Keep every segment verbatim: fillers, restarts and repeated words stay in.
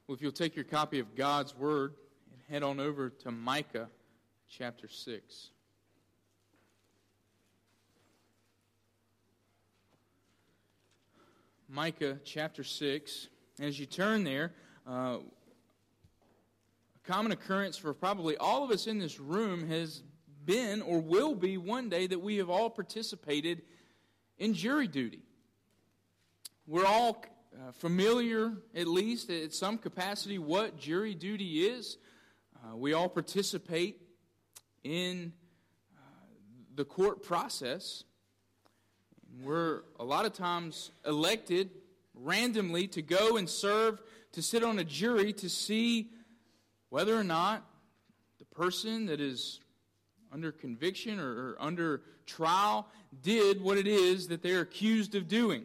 Well, if you'll take your copy of God's Word and head on over to Micah chapter six. Micah chapter six. As you turn there, uh, a common occurrence for probably all of us in this room has been or will be one day that we have all participated in jury duty. We're all uh, familiar, at least at some capacity, what jury duty is. Uh, we all participate in uh, the court process. And we're a lot of times elected randomly to go and serve, to sit on a jury to see whether or not the person that is under conviction or, or under trial did what it is that they're accused of doing.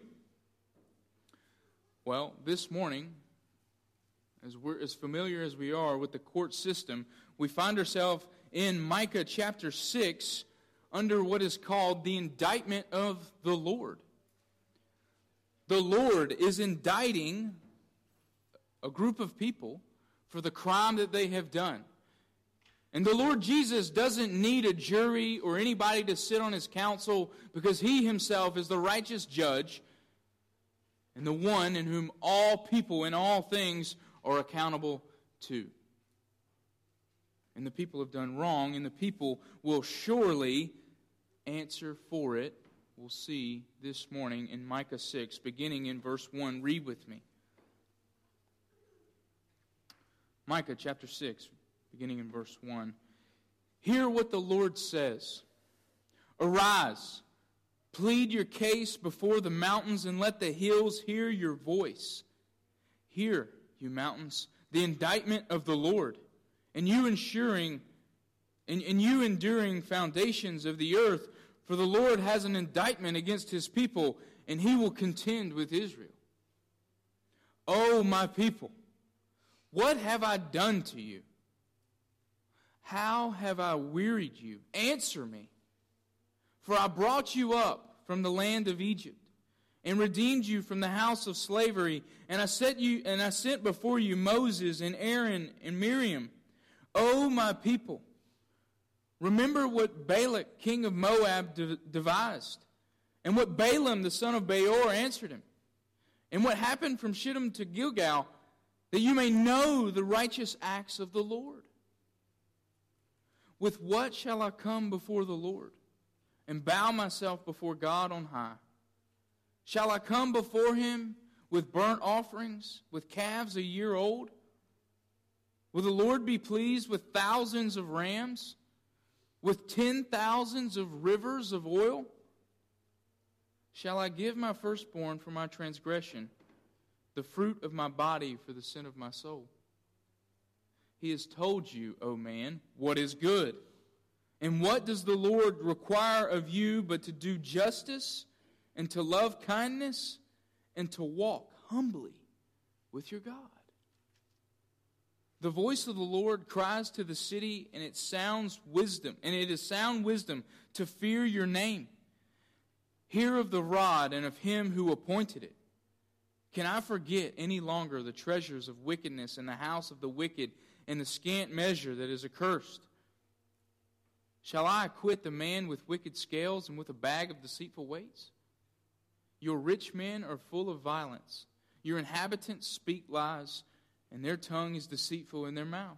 Well, this morning, as we're as familiar as we are with the court system, we find ourselves in Micah chapter six under what is called the indictment of the Lord. The Lord is indicting a group of people for the crime that they have done. And the Lord Jesus doesn't need a jury or anybody to sit on his counsel because he himself is the righteous judge and the one in whom all people and all things are accountable to. And the people have done wrong, and the people will surely answer for it. We'll see this morning in Micah six, beginning in verse one. Read with me. Micah chapter six, beginning in verse one. Hear what the Lord says. Arise, plead your case before the mountains, and let the hills hear your voice. Hear, you mountains, the indictment of the Lord, and you ensuring, and, and you enduring foundations of the earth. For the Lord has an indictment against his people, and he will contend with Israel. O my people, what have I done to you? How have I wearied you? Answer me. For I brought you up from the land of Egypt, and redeemed you from the house of slavery, and I set you and I sent before you Moses and Aaron and Miriam. O my people, remember what Balak, king of Moab, de- devised, and what Balaam, the son of Beor, answered him, and what happened from Shittim to Gilgal, that you may know the righteous acts of the Lord. With what shall I come before the Lord, and bow myself before God on high? Shall I come before him with burnt offerings, with calves a year old? Will the Lord be pleased with thousands of rams, with ten thousands of rivers of oil? Shall I give my firstborn for my transgression, the fruit of my body for the sin of my soul? He has told you, O man, what is good. And what does the Lord require of you but to do justice and to love kindness and to walk humbly with your God? The voice of the Lord cries to the city, and it sounds wisdom, and it is sound wisdom to fear your name. Hear of the rod and of him who appointed it. Can I forget any longer the treasures of wickedness in the house of the wicked, and the scant measure that is accursed? Shall I acquit the man with wicked scales and with a bag of deceitful weights? Your rich men are full of violence. Your inhabitants speak lies, and their tongue is deceitful in their mouth.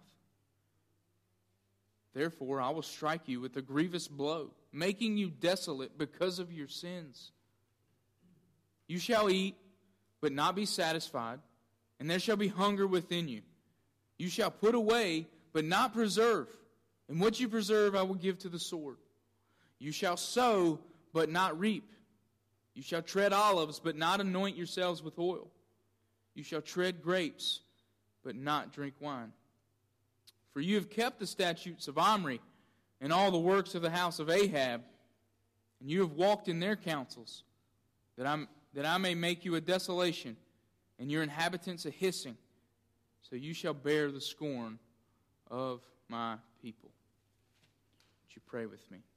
Therefore I will strike you with a grievous blow, making you desolate because of your sins. You shall eat, but not be satisfied, and there shall be hunger within you. You shall put away, but not preserve, and what you preserve I will give to the sword. You shall sow, but not reap. You shall tread olives, but not anoint yourselves with oil. You shall tread grapes, but not drink wine. For you have kept the statutes of Omri and all the works of the house of Ahab, and you have walked in their counsels, that, I'm, that I may make you a desolation, and your inhabitants a hissing. So you shall bear the scorn of my people. Would you pray with me?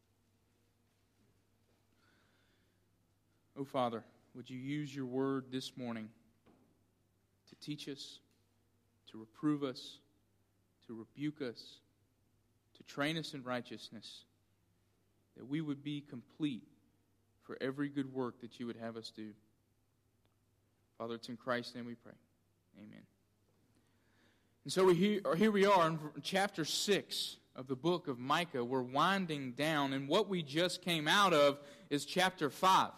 Oh, Father, would you use your word this morning to teach us, to reprove us, to rebuke us, to train us in righteousness, that we would be complete for every good work that you would have us do. Father, it's in Christ's name we pray. Amen. And so we here, here we are in chapter six of the book of Micah. We're winding down, and what we just came out of is chapter five.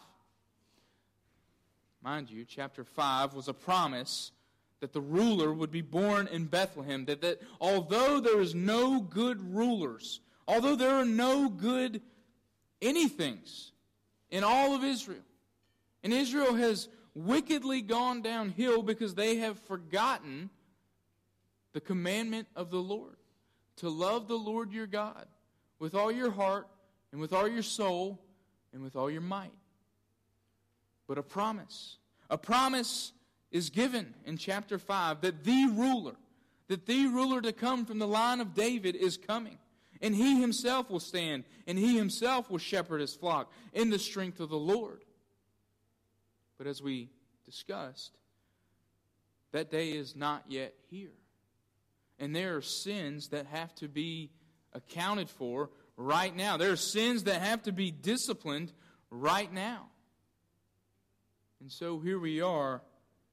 Mind you, chapter five was a promise that the ruler would be born in Bethlehem, that, that although there is no good rulers, although there are no good anythings in all of Israel, and Israel has wickedly gone downhill because they have forgotten the commandment of the Lord, to love the Lord your God with all your heart and with all your soul and with all your might. But a promise, a promise is given in chapter five that the ruler, that the ruler to come from the line of David is coming. And he himself will stand, and he himself will shepherd his flock in the strength of the Lord. But as we discussed, that day is not yet here. And there are sins that have to be accounted for right now. There are sins that have to be disciplined right now. And so here we are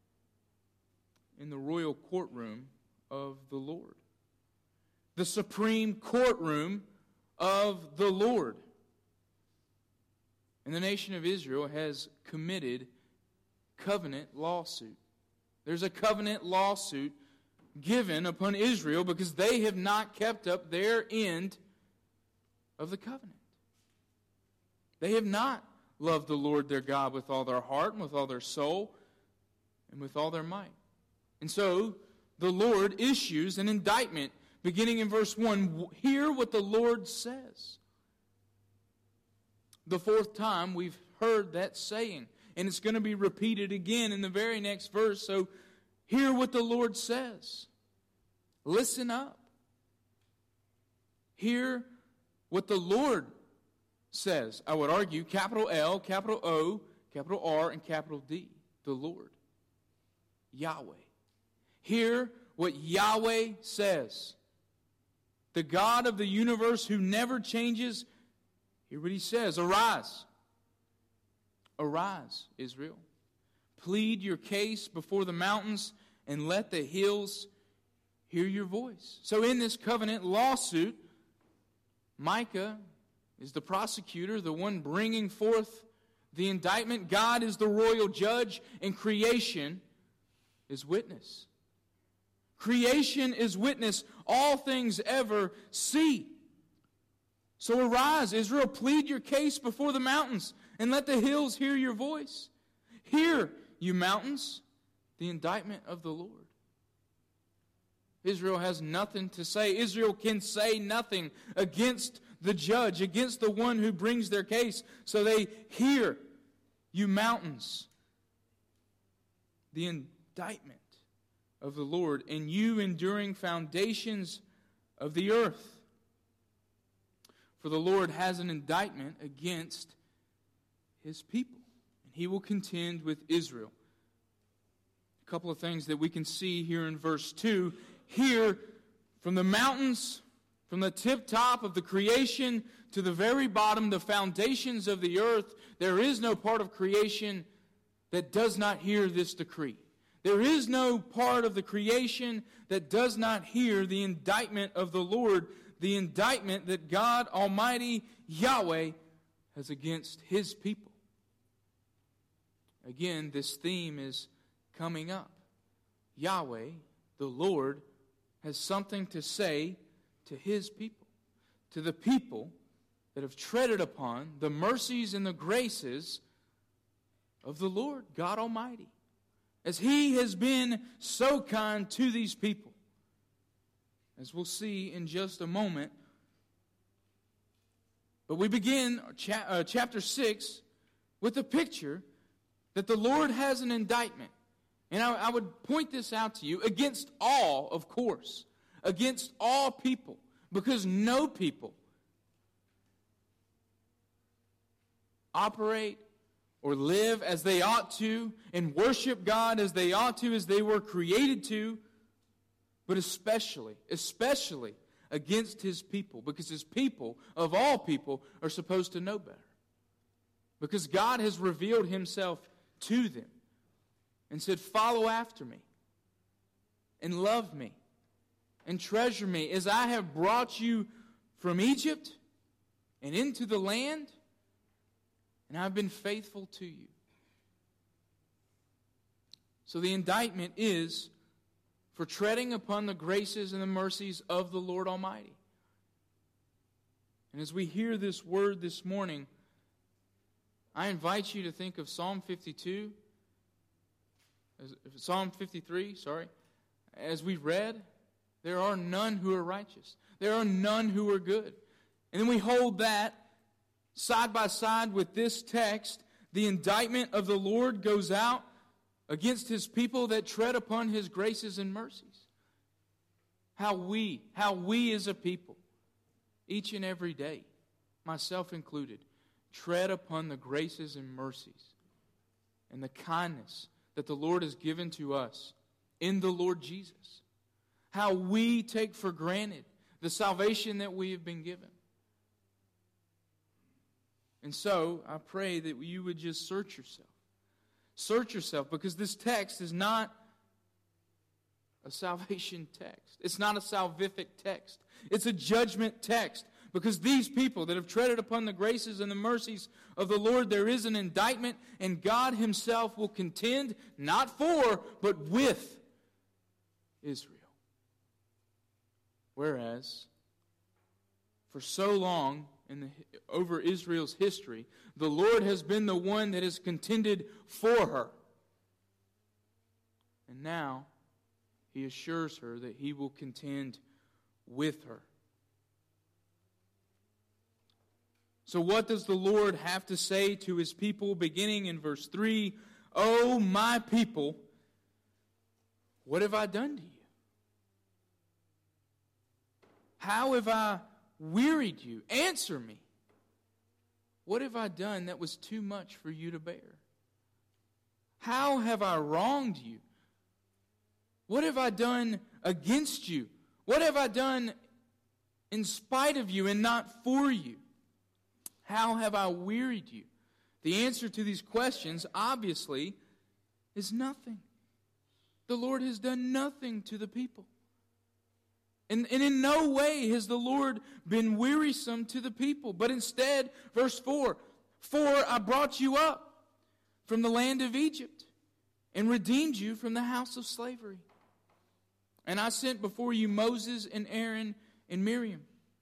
in the royal courtroom of the Lord. The supreme courtroom of the Lord. And the nation of Israel has committed covenant lawsuit. There's a covenant lawsuit given upon Israel because they have not kept up their end of the covenant. They have not loved the Lord their God with all their heart and with all their soul and with all their might. And so the Lord issues an indictment beginning in verse one. Hear what the Lord says. The fourth time we've heard that saying, and it's going to be repeated again in the very next verse. So hear what the Lord says. Listen up. Hear what the Lord says. I would argue capital L, capital O, capital R, and capital D. The Lord. Yahweh. Hear what Yahweh says. The God of the universe who never changes. Hear what he says. Arise. Arise, Israel. Plead your case before the mountains and let the hills hear your voice. So in this covenant lawsuit, Micah is the prosecutor, the one bringing forth the indictment. God is the royal judge, and creation is witness. Creation is witness. All things ever see. So arise, Israel, plead your case before the mountains, and let the hills hear your voice. Hear, you mountains, the indictment of the Lord. Israel has nothing to say. Israel can say nothing against the judge, against the one who brings their case. So they hear, you mountains, the indictment of the Lord, and you enduring foundations of the earth. For the Lord has an indictment against his people, and he will contend with Israel. A couple of things that we can see here in verse two. Here, from the mountains, from the tip top of the creation to the very bottom, the foundations of the earth, there is no part of creation that does not hear this decree. There is no part of the creation that does not hear the indictment of the Lord, the indictment that God Almighty Yahweh has against his people. Again, this theme is coming up. Yahweh, the Lord, has something to say to his people, to the people that have treaded upon the mercies and the graces of the Lord God Almighty, as he has been so kind to these people. As we'll see in just a moment. But we begin cha- uh, chapter six with a picture that the Lord has an indictment. And I, I would point this out to you against all, of course, against all people, because no people operate or live as they ought to and worship God as they ought to, as they were created to, but especially, especially against his people, because his people, of all people, are supposed to know better. Because God has revealed himself to them and said, follow after me and love me and treasure me as I have brought you from Egypt and into the land, and I've been faithful to you. So the indictment is for treading upon the graces and the mercies of the Lord Almighty. And as we hear this word this morning, I invite you to think of Psalm fifty-two, Psalm fifty-three, sorry. As we read, there are none who are righteous. There are none who are good. And then we hold that side by side with this text. The indictment of the Lord goes out against his people that tread upon his graces and mercies. How we, how we as a people, each and every day, myself included, tread upon the graces and mercies and the kindness that the Lord has given to us in the Lord Jesus. How we take for granted the salvation that we have been given. And so, I pray that you would just search yourself. Search yourself, because this text is not a salvation text. It's not a salvific text. It's a judgment text. Because these people that have treaded upon the graces and the mercies of the Lord, there is an indictment, and God himself will contend, not for, but with Israel. Whereas, for so long, in the, over Israel's history, the Lord has been the one that has contended for her. And now, he assures her that he will contend with her. So what does the Lord have to say to his people, beginning in verse three? "O my people, what have I done to you? How have I wearied you? Answer me. What have I done that was too much for you to bear? How have I wronged you? What have I done against you? What have I done in spite of you and not for you? How have I wearied you?" The answer to these questions, obviously, is nothing. The Lord has done nothing to the people. And, and in no way has the Lord been wearisome to the people. But instead, verse four, "For I brought you up from the land of Egypt and redeemed you from the house of slavery. And I sent before you Moses and Aaron and Miriam."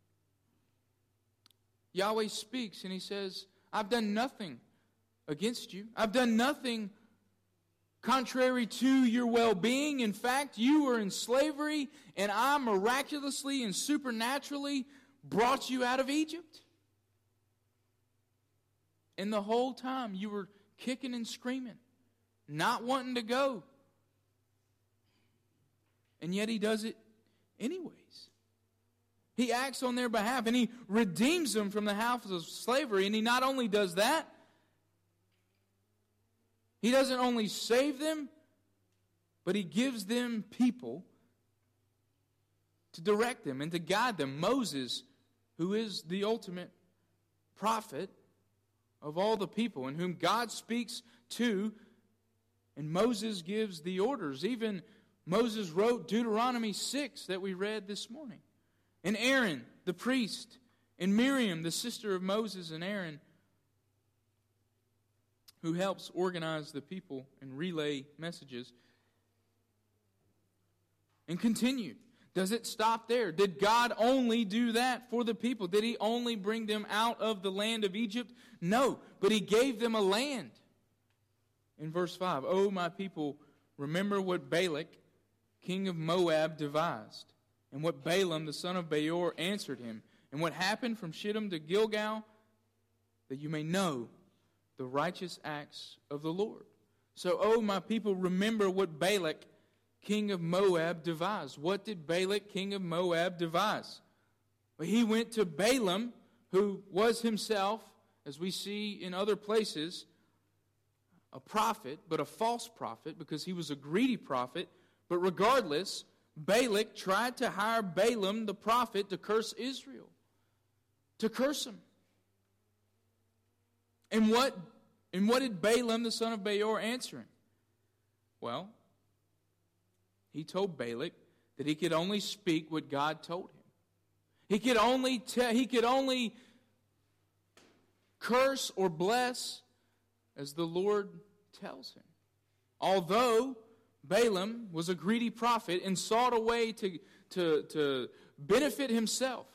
Yahweh speaks and he says, "I've done nothing against you. I've done nothing contrary to your well-being. In fact, you were in slavery, and I miraculously and supernaturally brought you out of Egypt. And the whole time you were kicking and screaming, not wanting to go. And yet he does it anyways. He acts on their behalf, and he redeems them from the house of slavery. And he not only does that, he doesn't only save them, but he gives them people to direct them and to guide them. Moses, who is the ultimate prophet of all the people, and whom God speaks to, and Moses gives the orders. Even Moses wrote Deuteronomy six that we read this morning. And Aaron, the priest, and Miriam, the sister of Moses and Aaron, who helps organize the people and relay messages. And continue. Does it stop there? Did God only do that for the people? Did he only bring them out of the land of Egypt? No, but he gave them a land. In verse five, "O my people, remember what Balak, king of Moab, devised, and what Balaam, the son of Beor, answered him, and what happened from Shittim to Gilgal, that you may know the righteous acts of the Lord." So, "O my people, remember what Balak, king of Moab, devised." What did Balak, king of Moab, devise? Well, he went to Balaam, who was himself, as we see in other places, a prophet, but a false prophet, because he was a greedy prophet. But regardless, Balak tried to hire Balaam the prophet to curse Israel, to curse him. And what, and what did Balaam the son of Beor answer him? Well, he told Balak that he could only speak what God told him. He could only te- he could only curse or bless as the Lord tells him. Although Balaam was a greedy prophet and sought a way to, to, to benefit himself,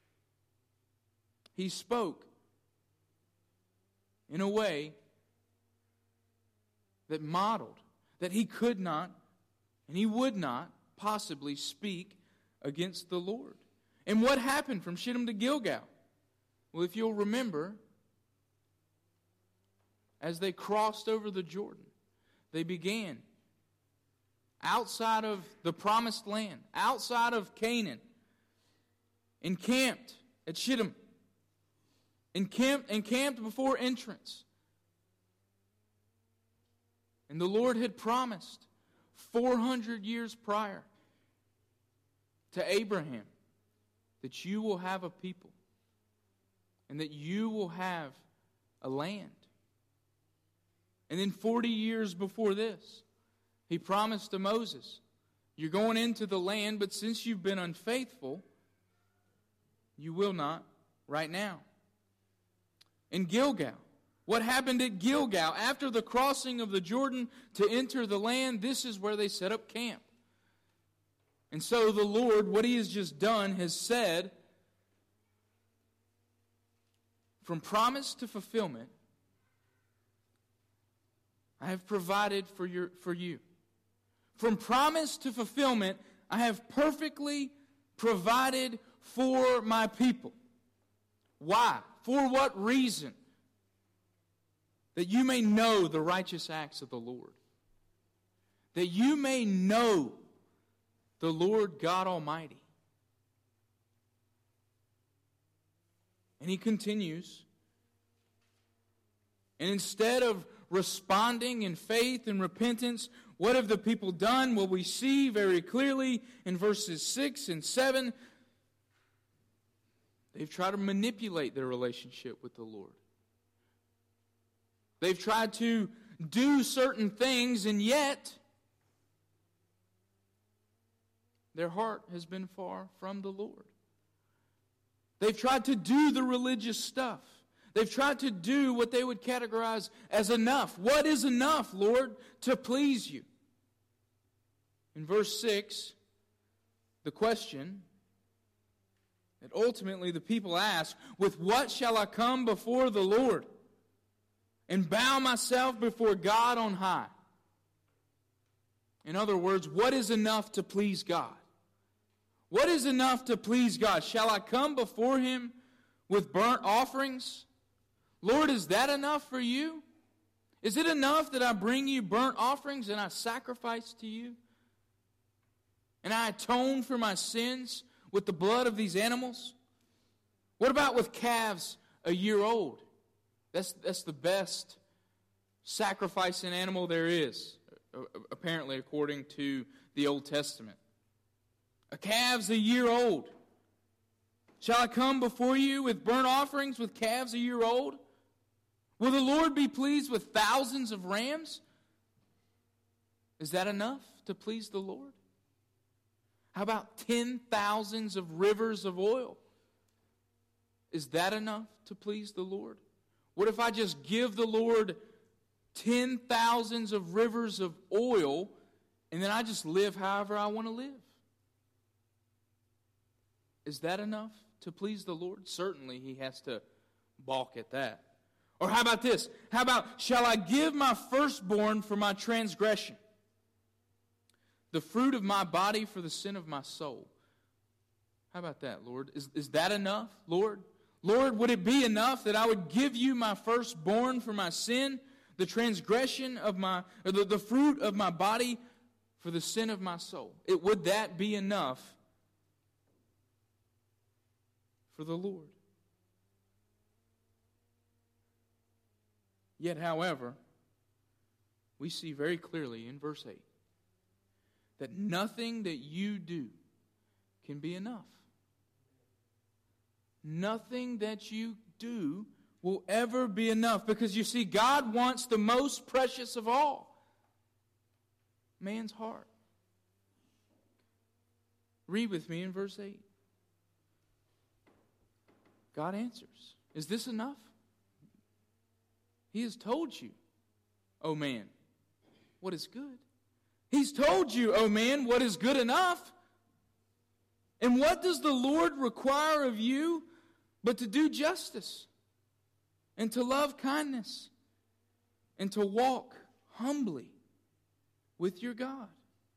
he spoke in a way that modeled that he could not and he would not possibly speak against the Lord. And what happened from Shittim to Gilgal? Well, if you'll remember, as they crossed over the Jordan, they began outside of the promised land, outside of Canaan, encamped at Shittim, encamped, encamped before entrance. And the Lord had promised four hundred years prior to Abraham that you will have a people and that you will have a land. And then forty years before this, he promised to Moses, you're going into the land, but since you've been unfaithful, you will not right now. In Gilgal, what happened at Gilgal? After the crossing of the Jordan to enter the land, this is where they set up camp. And so the Lord, what He has just done, has said, from promise to fulfillment, I have provided for your for you. From promise to fulfillment, I have perfectly provided for my people. Why? For what reason? That you may know the righteous acts of the Lord. That you may know the Lord God Almighty. And he continues. And instead of responding in faith and repentance, what have the people done? Well, we see very clearly in verses six and seven, they've tried to manipulate their relationship with the Lord. They've tried to do certain things, and yet their heart has been far from the Lord. They've tried to do the religious stuff. They've tried to do what they would categorize as enough. What is enough, Lord, to please you? In verse six, the question that ultimately the people ask, with what shall I come before the Lord and bow myself before God on high? In other words, what is enough to please God? What is enough to please God? Shall I come before Him with burnt offerings? Lord, is that enough for you? Is it enough that I bring you burnt offerings and I sacrifice to you? And I atone for my sins with the blood of these animals? What about with calves a year old? That's, that's the best sacrificing animal there is, apparently according to the Old Testament. A calf's a year old. Shall I come before you with burnt offerings with calves a year old? Will the Lord be pleased with thousands of rams? Is that enough to please the Lord? How about ten thousands of rivers of oil? Is that enough to please the Lord? What if I just give the Lord ten thousands of rivers of oil and then I just live however I want to live? Is that enough to please the Lord? Certainly He has to balk at that. Or how about this? How about, shall I give my firstborn for my transgression, the fruit of my body for the sin of my soul? How about that, Lord? Is, is that enough, Lord? Lord, would it be enough that I would give you my firstborn for my sin, the transgression of my, or the, the fruit of my body for the sin of my soul? It, would that be enough for the Lord? Yet, however, we see very clearly in verse eight that nothing that you do can be enough. Nothing that you do will ever be enough, because you see, God wants the most precious of all, man's heart. Read with me in verse eight. God answers, is this enough? He has told you, O man, what is good. He's told you, O man, what is good enough. And what does the Lord require of you but to do justice, and to love kindness, and to walk humbly with your God?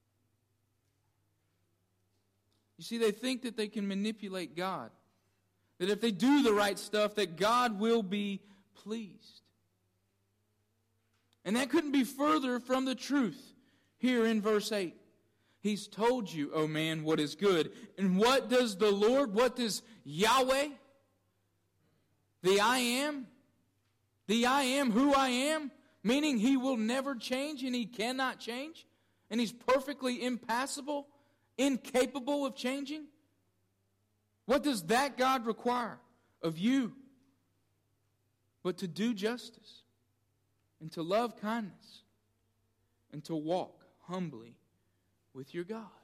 You see, they think that they can manipulate God, that if they do the right stuff, that God will be pleased. And that couldn't be further from the truth here in verse eight. He's told you, O man, what is good. And what does the Lord, what does Yahweh, the I am, the I am who I am, meaning He will never change and He cannot change, and He's perfectly impassible, incapable of changing? What does that God require of you but to do justice, and to love kindness, and to walk humbly with your God?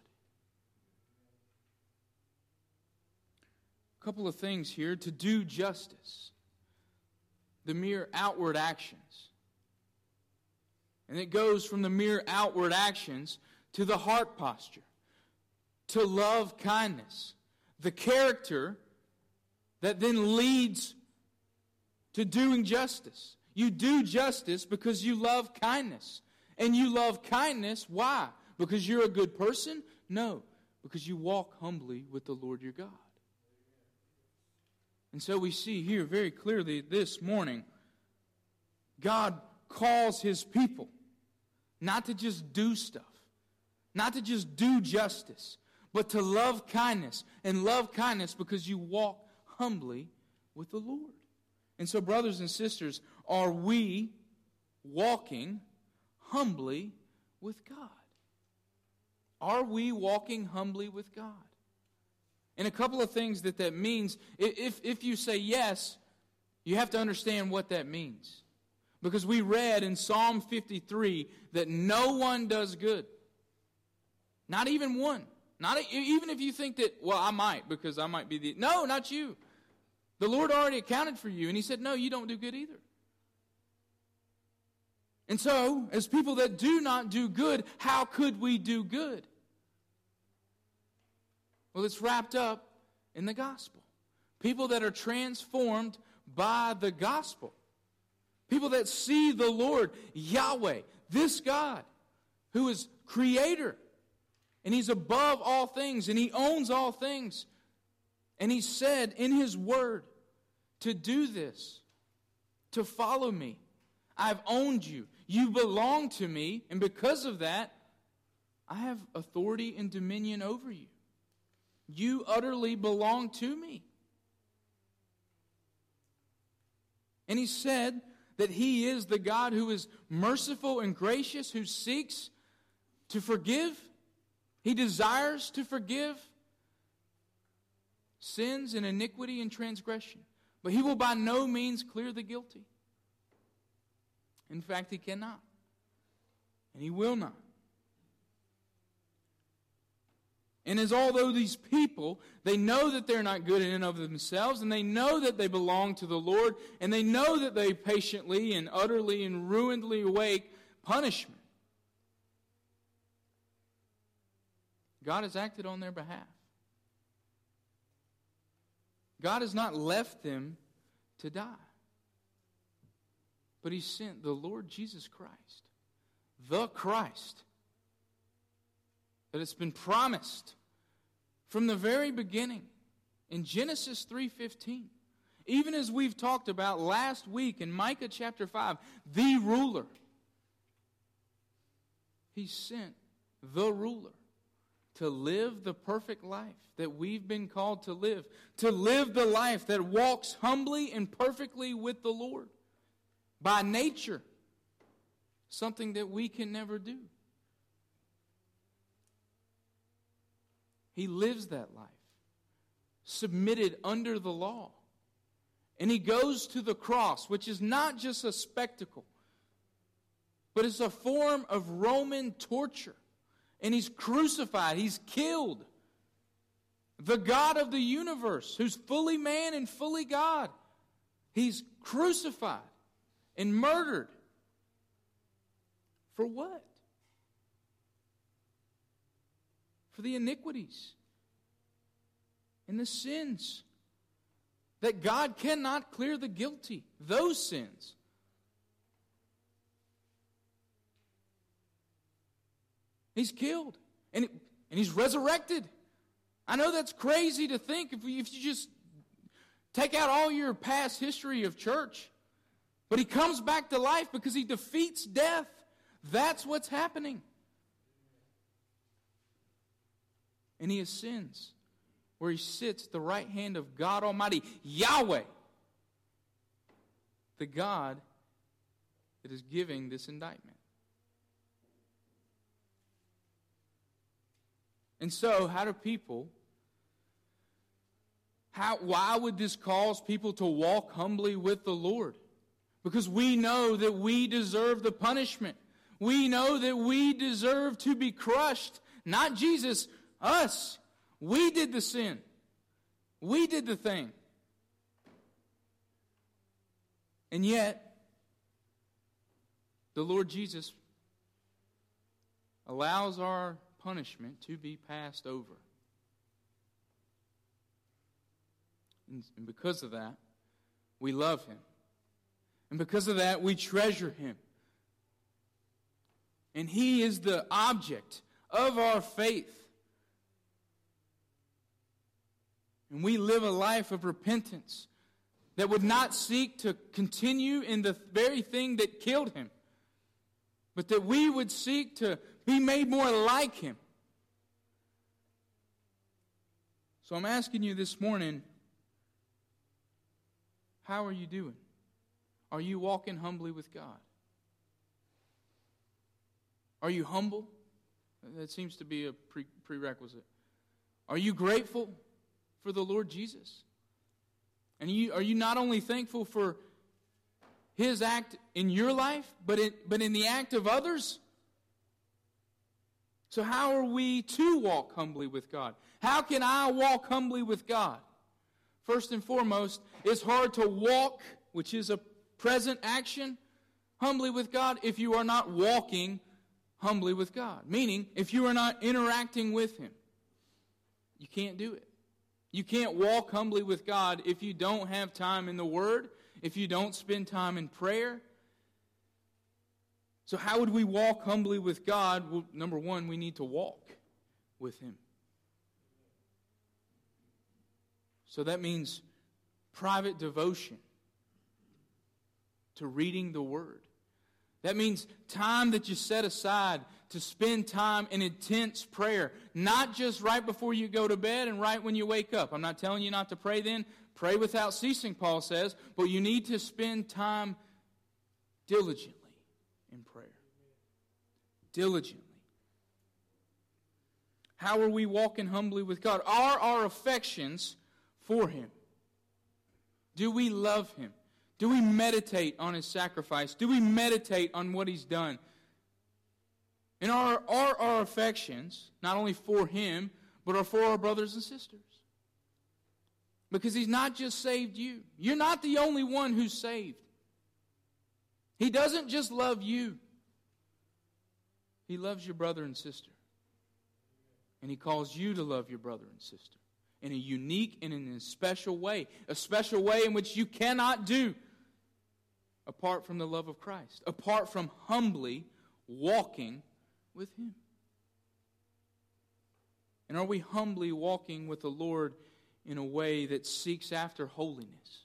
A couple of things here. To do justice, the mere outward actions. And it goes from the mere outward actions to the heart posture. To love kindness, the character that then leads to doing justice. You do justice because you love kindness. And you love kindness, why? Because you're a good person? No, because you walk humbly with the Lord your God. And so we see here very clearly this morning, God calls His people not to just do stuff, not to just do justice, but to love kindness. And love kindness because you walk humbly with the Lord. And so, brothers and sisters, are we walking humbly with God? Are we walking humbly with God? And a couple of things that that means, if, if you say yes, you have to understand what that means. Because we read in Psalm fifty-three that no one does good. Not even one. Not even if you think that, well, I might, because I might be the... No, not you. The Lord already accounted for you, and He said, no, you don't do good either. And so, as people that do not do good, how could we do good? Well, it's wrapped up in the gospel. People that are transformed by the gospel. People that see the Lord, Yahweh, this God, who is creator. And He's above all things, and He owns all things. And He said in His word to do this, to follow me. I've owned you. You belong to me, and because of that, I have authority and dominion over you. You utterly belong to me. And He said that He is the God who is merciful and gracious, who seeks to forgive. He desires to forgive sins and iniquity and transgression. But He will by no means clear the guilty. In fact, He cannot. And He will not. And as although these people, they know that they're not good in and of themselves, and they know that they belong to the Lord, and they know that they patiently and utterly and ruinedly await punishment, God has acted on their behalf. God has not left them to die. But He sent the Lord Jesus Christ, the Christ, that it's been promised from the very beginning in Genesis three fifteen. Even as we've talked about last week in Micah chapter five, the ruler. He sent the ruler to live the perfect life that we've been called to live. To live the life that walks humbly and perfectly with the Lord. By nature. Something that we can never do. He lives that life, submitted under the law. And he goes to the cross, which is not just a spectacle, but it's a form of Roman torture. And he's crucified, he's killed. The God of the universe, who's fully man and fully God, he's crucified and murdered. For what? For the iniquities and the sins that God cannot clear the guilty. Those sins. He's killed. And, it, and he's resurrected. I know that's crazy to think if, we, if you just take out all your past history of church. But he comes back to life because he defeats death. That's what's happening. And he ascends, where he sits at the right hand of God Almighty, Yahweh, the God that is giving this indictment. And so, how do people, how, why would this cause people to walk humbly with the Lord? Because we know that we deserve the punishment. We know that we deserve to be crushed. Not Jesus, us. We did the sin. We did the thing. And yet, the Lord Jesus allows our punishment to be passed over. And because of that, we love him. And because of that, we treasure him. And he is the object of our faith. And we live a life of repentance that would not seek to continue in the very thing that killed him, but that we would seek to be made more like him. So I'm asking you this morning, how are you doing? Are you walking humbly with God? Are you humble? That seems to be a pre- prerequisite. Are you grateful for the Lord Jesus? And you, are you not only thankful for his act in your life, but in, but in the act of others? So how are we to walk humbly with God? How can I walk humbly with God? First and foremost, it's hard to walk, which is a present action, humbly with God if you are not walking humbly with God. Meaning, if you are not interacting with him, you can't do it. You can't walk humbly with God if you don't have time in the Word, if you don't spend time in prayer. So how would we walk humbly with God? Well, number one, we need to walk with him. So that means private devotion to reading the Word. That means time that you set aside to spend time in intense prayer. Not just right before you go to bed and right when you wake up. I'm not telling you not to pray then. Pray without ceasing, Paul says. But you need to spend time diligently in prayer. Diligently. How are we walking humbly with God? Are our affections for him? Do we love him? Do we meditate on his sacrifice? Do we meditate on what he's done? And are, are our affections not only for him, but are for our brothers and sisters? Because he's not just saved you. You're not the only one who's saved. He doesn't just love you. He loves your brother and sister. And he calls you to love your brother and sister in a unique and in a special way. A special way in which you cannot do apart from the love of Christ. Apart from humbly walking with him. And are we humbly walking with the Lord in a way that seeks after holiness?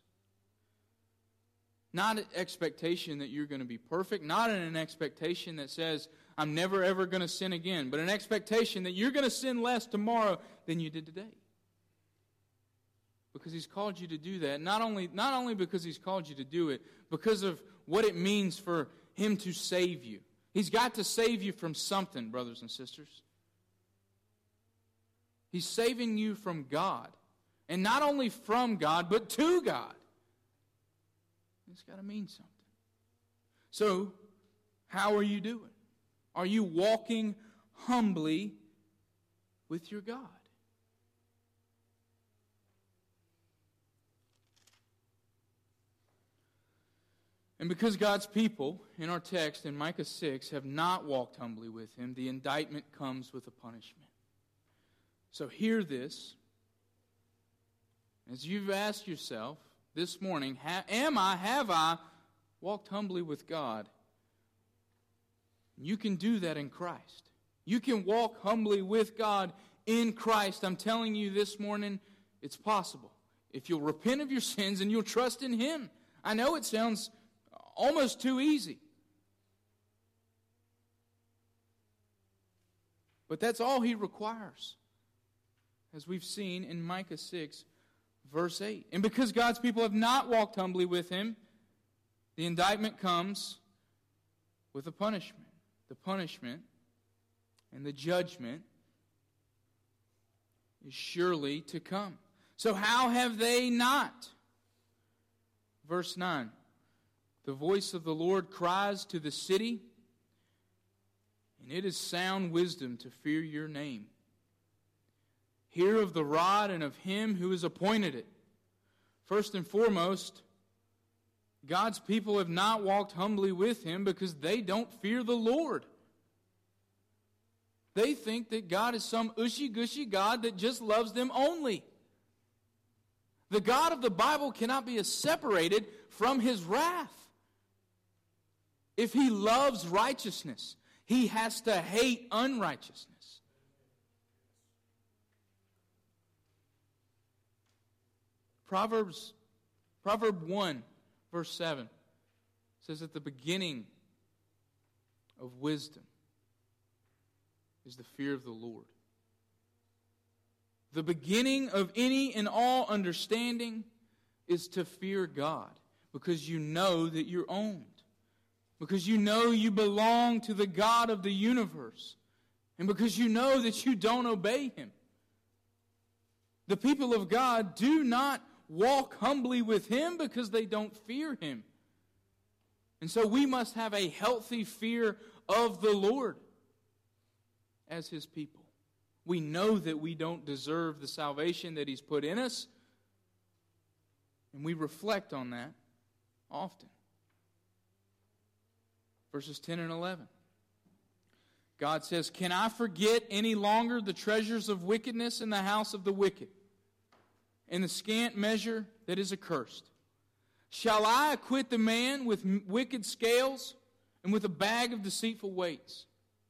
Not an expectation that you're going to be perfect. Not in an expectation that says, I'm never ever going to sin again. But an expectation that you're going to sin less tomorrow than you did today. Because he's called you to do that. Not only, not only because he's called you to do it, because of what it means for him to save you. He's got to save you from something, brothers and sisters. He's saving you from God. And not only from God, but to God. It's got to mean something. So, how are you doing? Are you walking humbly with your God? And because God's people, in our text in Micah six, have not walked humbly with Him, the indictment comes with a punishment. So hear this. As you've asked yourself this morning, am I, have I walked humbly with God? You can do that in Christ. You can walk humbly with God in Christ. I'm telling you this morning, it's possible. If you'll repent of your sins and you'll trust in Him. I know it sounds almost too easy. But that's all He requires. As we've seen in Micah six, verse eight. And because God's people have not walked humbly with Him, the indictment comes with a punishment. The punishment and the judgment is surely to come. So how have they not? Verse nine. The voice of the Lord cries to the city, and it is sound wisdom to fear your name. Hear of the rod and of Him who has appointed it. First and foremost, God's people have not walked humbly with Him because they don't fear the Lord. They think that God is some ushy-gushy God that just loves them only. The God of the Bible cannot be separated from His wrath. If He loves righteousness, He has to hate unrighteousness. Proverbs, Proverb one, verse seven says that the beginning of wisdom is the fear of the Lord. The beginning of any and all understanding is to fear God, because you know that you're owned. Because you know you belong to the God of the universe. And because you know that you don't obey Him. The people of God do not walk humbly with Him because they don't fear Him. And so we must have a healthy fear of the Lord as His people. We know that we don't deserve the salvation that He's put in us. And we reflect on that often. Verses ten and eleven. God says, "Can I forget any longer the treasures of wickedness in the house of the wicked, and the scant measure that is accursed? Shall I acquit the man with wicked scales and with a bag of deceitful weights?"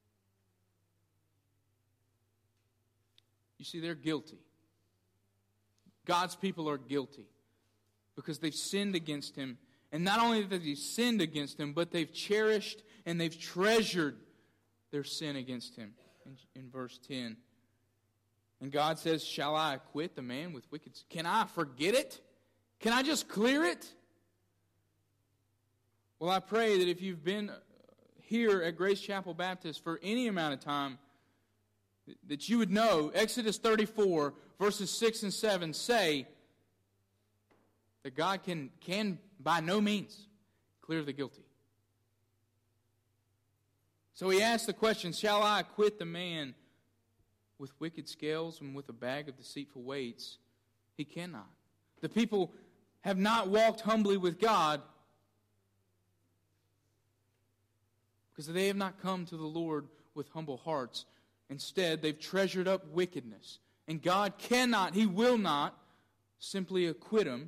You see, they're guilty. God's people are guilty because they've sinned against Him. And not only have they sinned against Him, but they've cherished and they've treasured their sin against Him. In, in verse ten. And God says, "Shall I acquit the man with wicked? Can I forget it? Can I just clear it?" Well, I pray that if you've been here at Grace Chapel Baptist for any amount of time, that you would know Exodus thirty-four, verses six and seven say that God can, can by no means clear the guilty. So He asked the question, "Shall I acquit the man with wicked scales and with a bag of deceitful weights?" He cannot. The people have not walked humbly with God because they have not come to the Lord with humble hearts. Instead, they've treasured up wickedness. And God cannot, He will not simply acquit them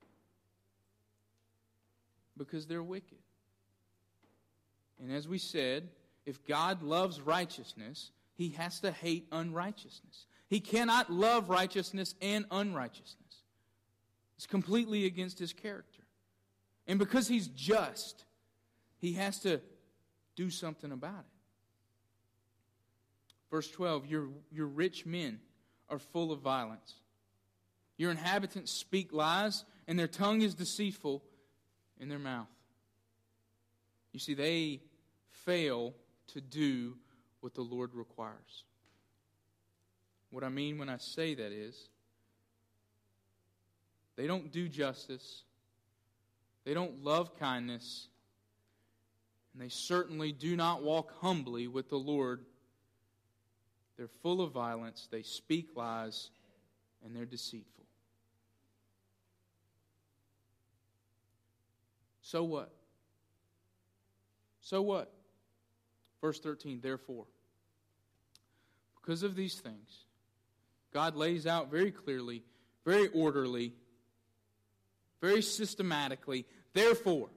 because they're wicked. And as we said, if God loves righteousness, He has to hate unrighteousness. He cannot love righteousness and unrighteousness. It's completely against His character. And because He's just, He has to do something about it. Verse twelve, your, your rich men are full of violence. Your inhabitants speak lies, and their tongue is deceitful in their mouth. You see, they fail to do what the Lord requires. What I mean when I say that is, they don't do justice, they don't love kindness, and they certainly do not walk humbly with the Lord. They're full of violence, they speak lies, and they're deceitful. So what? So what? Verse thirteen, therefore, because of these things, God lays out very clearly, very orderly, very systematically, therefore,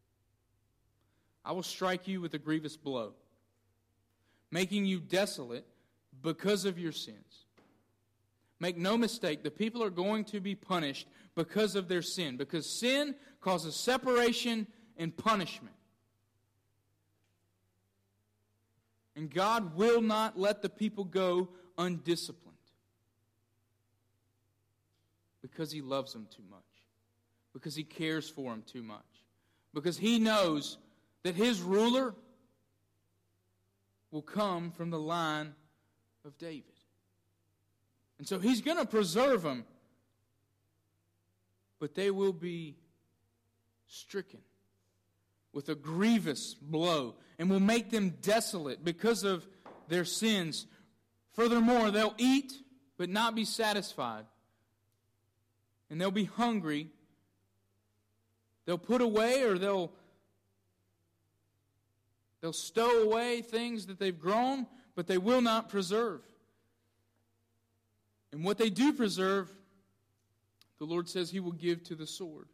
I will strike you with a grievous blow, making you desolate because of your sins. Make no mistake, the people are going to be punished because of their sin, because sin causes separation and punishment. And God will not let the people go undisciplined because He loves them too much, because He cares for them too much, because He knows that His ruler will come from the line of David. And so He's going to preserve them, but they will be stricken with a grievous blow and will make them desolate because of their sins. Furthermore, they'll eat but not be satisfied. And they'll be hungry. They'll put away or they'll they'll stow away things that they've grown, but they will not preserve. And what they do preserve, the Lord says He will give to the sword.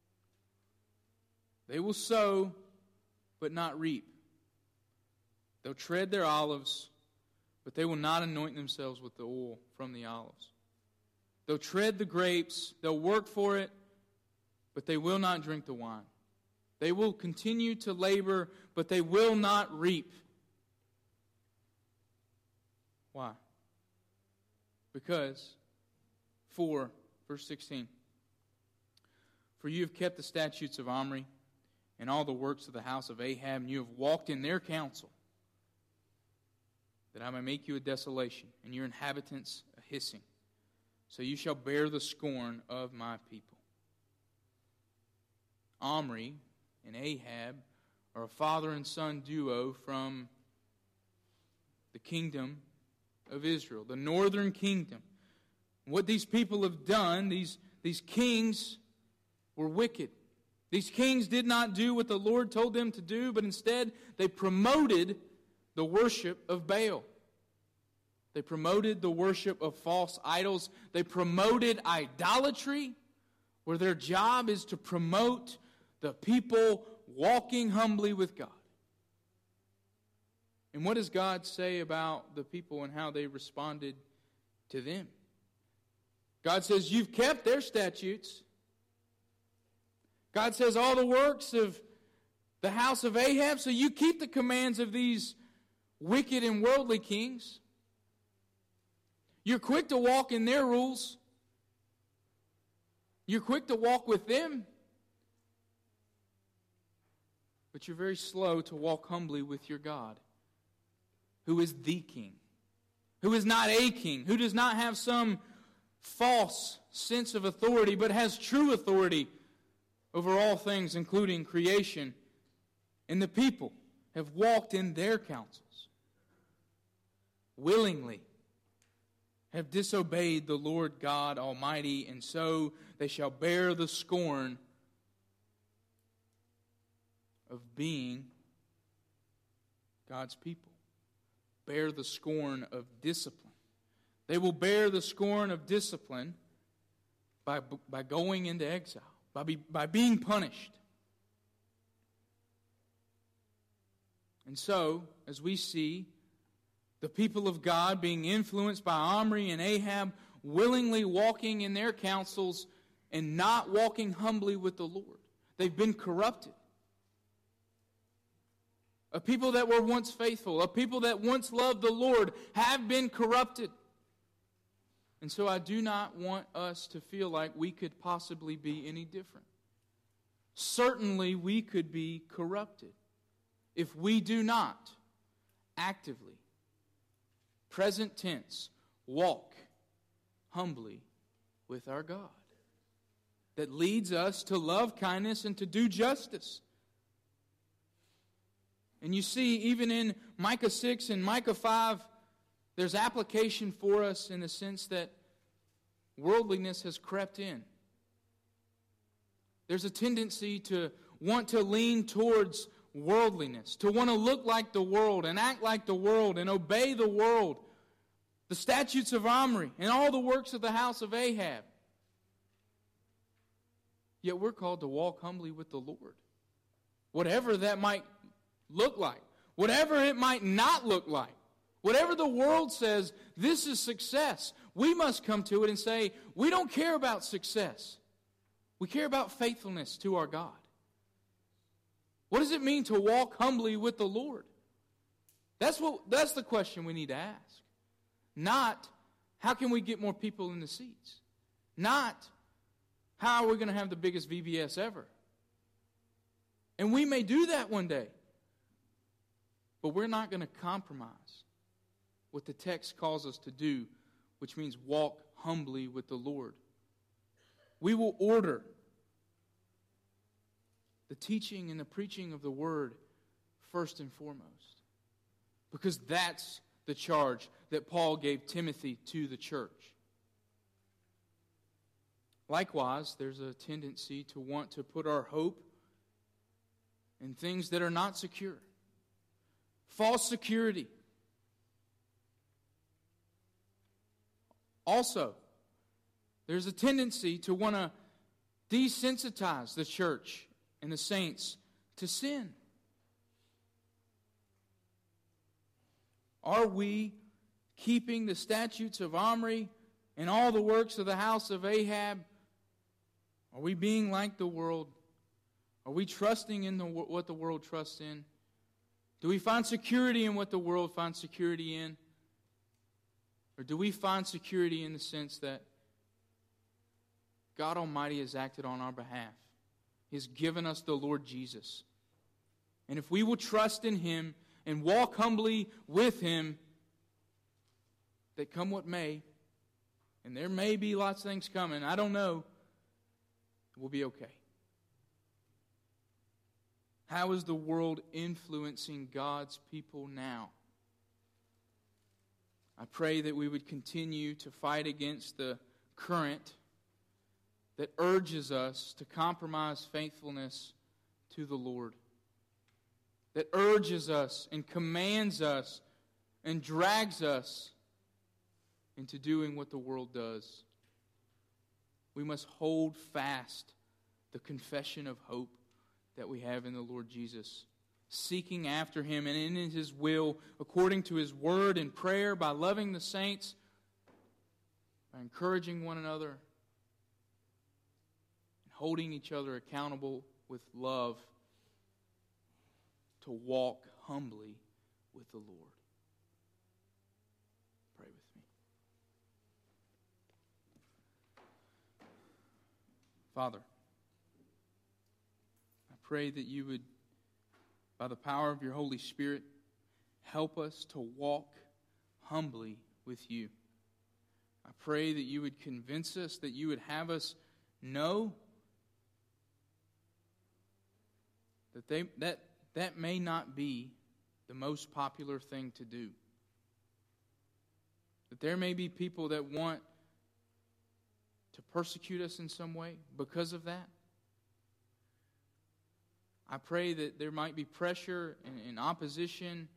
They will sow, but not reap. They'll tread their olives, but they will not anoint themselves with the oil from the olives. They'll tread the grapes, they'll work for it, but they will not drink the wine. They will continue to labor, but they will not reap. Why? Because, for, verse sixteen, for you have kept the statutes of Omri and all the works of the house of Ahab, and you have walked in their counsel, that I may make you a desolation, and your inhabitants a hissing. So you shall bear the scorn of my people. Omri and Ahab are a father and son duo from the kingdom of Israel, the northern kingdom. What these people have done, these, these kings were wicked. These kings did not do what the Lord told them to do, but instead they promoted the worship of Baal. They promoted the worship of false idols. They promoted idolatry, where their job is to promote the people walking humbly with God. And what does God say about the people and how they responded to them? God says, you've kept their statutes. God says, all the works of the house of Ahab, so you keep the commands of these wicked and worldly kings. You're quick to walk in their rules. You're quick to walk with them. But you're very slow to walk humbly with your God, who is the king, who is not a king, who does not have some false sense of authority, but has true authority over all things, including creation. And the people have walked in their counsels, willingly have disobeyed the Lord God Almighty, and so they shall bear the scorn of being God's people. Bear the scorn of discipline. They will bear the scorn of discipline by, by going into exile, by, be, by being punished. And so, as we see the people of God being influenced by Omri and Ahab, willingly walking in their counsels and not walking humbly with the Lord. They've been corrupted. A people that were once faithful, a people that once loved the Lord, have been corrupted. And so I do not want us to feel like we could possibly be any different. Certainly we could be corrupted if we do not actively, present tense, walk humbly with our God, that leads us to love kindness and to do justice. And you see, even in Micah six and Micah five, there's application for us in the sense that worldliness has crept in. There's a tendency to want to lean towards worldliness, to want to look like the world and act like the world and obey the world, the statutes of Omri and all the works of the house of Ahab. Yet we're called to walk humbly with the Lord. Whatever that might look like, whatever it might not look like, whatever the world says, this is success, we must come to it and say, we don't care about success. We care about faithfulness to our God. What does it mean to walk humbly with the Lord? That's what that's the question we need to ask. Not, how can we get more people in the seats? Not, how are we going to have the biggest V B S ever? And we may do that one day. But we're not going to compromise what the text calls us to do, which means walk humbly with the Lord. We will order the teaching and the preaching of the Word first and foremost, because that's the charge that Paul gave Timothy to the church. Likewise, there's a tendency to want to put our hope in things that are not secure. False security. Also, there's a tendency to want to desensitize the church and the saints to sin. Are we keeping the statutes of Omri and all the works of the house of Ahab? Are we being like the world? Are we trusting in the, what the world trusts in? Do we find security in what the world finds security in? Or do we find security in the sense that God Almighty has acted on our behalf? He has given us the Lord Jesus. And if we will trust in Him and walk humbly with Him, that come what may, and there may be lots of things coming, I don't know, we'll be okay. How is the world influencing God's people now? I pray that we would continue to fight against the current that urges us to compromise faithfulness to the Lord, that urges us and commands us and drags us into doing what the world does. We must hold fast the confession of hope that we have in the Lord Jesus, seeking after Him and in His will, according to His word and prayer, by loving the saints, by encouraging one another, and holding each other accountable with love to walk humbly with the Lord. Pray with me. Father, I pray that you would, by the power of your Holy Spirit, help us to walk humbly with you. I pray that you would convince us, that you would have us know that they that that may not be the most popular thing to do. That there may be people that want to persecute us in some way because of that. I pray that there might be pressure and, and opposition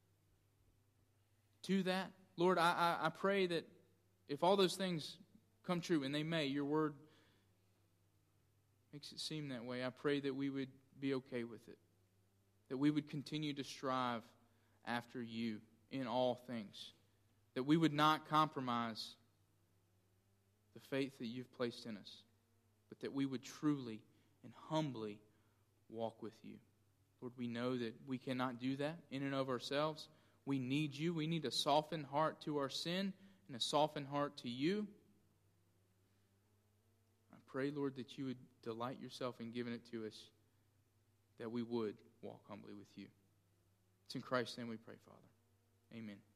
to that. Lord, I, I, I pray that if all those things come true, and they may, your word makes it seem that way, I pray that we would be okay with it. That we would continue to strive after you in all things. That we would not compromise the faith that you've placed in us, but that we would truly and humbly walk with you. Lord, we know that we cannot do that in and of ourselves. We need you. We need a softened heart to our sin and a softened heart to you. I pray, Lord, that you would delight yourself in giving it to us, that we would walk humbly with you. It's in Christ's name we pray, Father. Amen.